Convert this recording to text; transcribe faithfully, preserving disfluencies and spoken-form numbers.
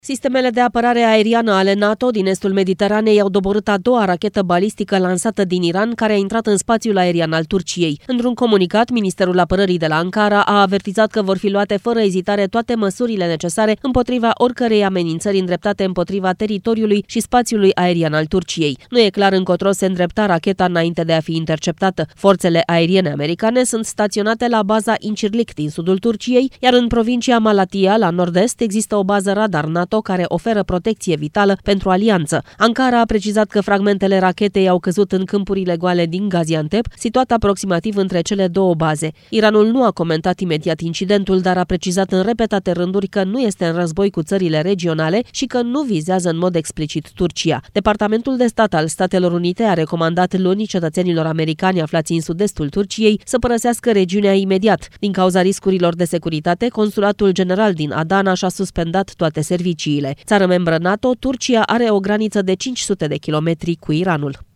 Sistemele de apărare aeriană ale NATO din estul Mediteranei au doborât a doua rachetă balistică lansată din Iran, care a intrat în spațiul aerian al Turciei. Într-un comunicat, Ministerul Apărării de la Ankara a avertizat că vor fi luate fără ezitare toate măsurile necesare împotriva oricărei amenințări îndreptate împotriva teritoriului și spațiului aerian al Turciei. Nu e clar încotro se îndrepta racheta înainte de a fi interceptată. Forțele aeriene americane sunt staționate la baza Incirlik din sudul Turciei, iar în provincia Malatya, la nord-est, există o bază radar NATO care oferă protecție vitală pentru alianță. Ankara a precizat că fragmentele rachetei au căzut în câmpurile goale din Gaziantep, situat aproximativ între cele două baze. Iranul nu a comentat imediat incidentul, dar a precizat în repetate rânduri că nu este în război cu țările regionale și că nu vizează în mod explicit Turcia. Departamentul de Stat al Statelor Unite a recomandat luni cetățenilor americani aflați în sud-estul Turciei să părăsească regiunea imediat. Din cauza riscurilor de securitate, Consulatul General din Adana și-a suspendat toate serviciile. Țară membră NATO, Turcia are o graniță de cinci sute de kilometri cu Iranul.